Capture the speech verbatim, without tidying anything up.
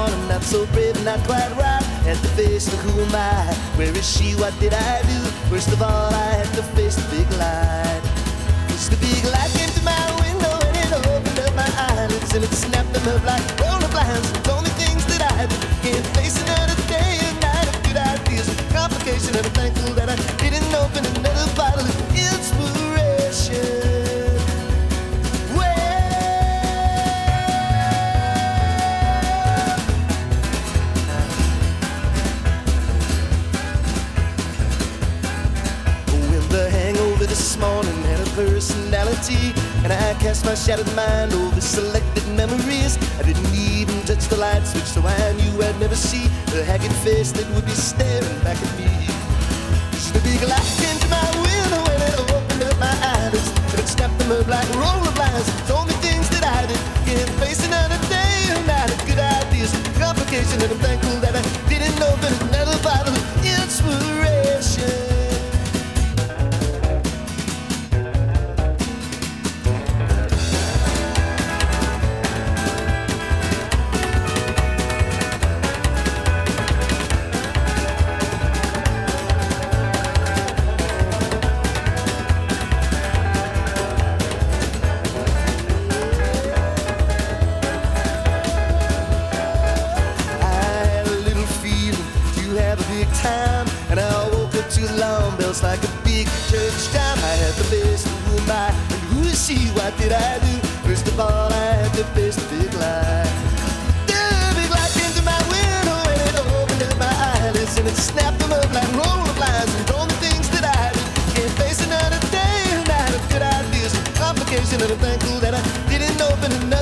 morning, not so brave, not quite right. Had to face the who am I? Where is she? What did I do? First of all, I had to face the big light. Cause the big light came to my window and it opened up my eyelids and it snapped them up like roller blinds and told me things that I can't face another day and night of good ideas and complication. And I'm thankful that I didn't open another bottle of inspiration. This morning had a personality, and I cast my shattered mind over selected memories. I didn't even touch the light switch, so I knew I'd never see the haggard face that would be staring back at me. Just the big light came to my window and it opened up my eyelids, and it snapped them up like roller blinds. Told me things that I did can't face another day and night of good ideas, complication, and I'm thankful that I didn't open another bottle of inspiration. And I woke up to alarm bells like a big church chime. I had to face the who am I and who is she? What did I do? First of all, I had to face the big light. The big light came to my window and it opened up my eyelids and it snapped them up like roller blinds and told me things that I did can't face another day and night of good ideas and complication. And I'm thankful that I didn't open another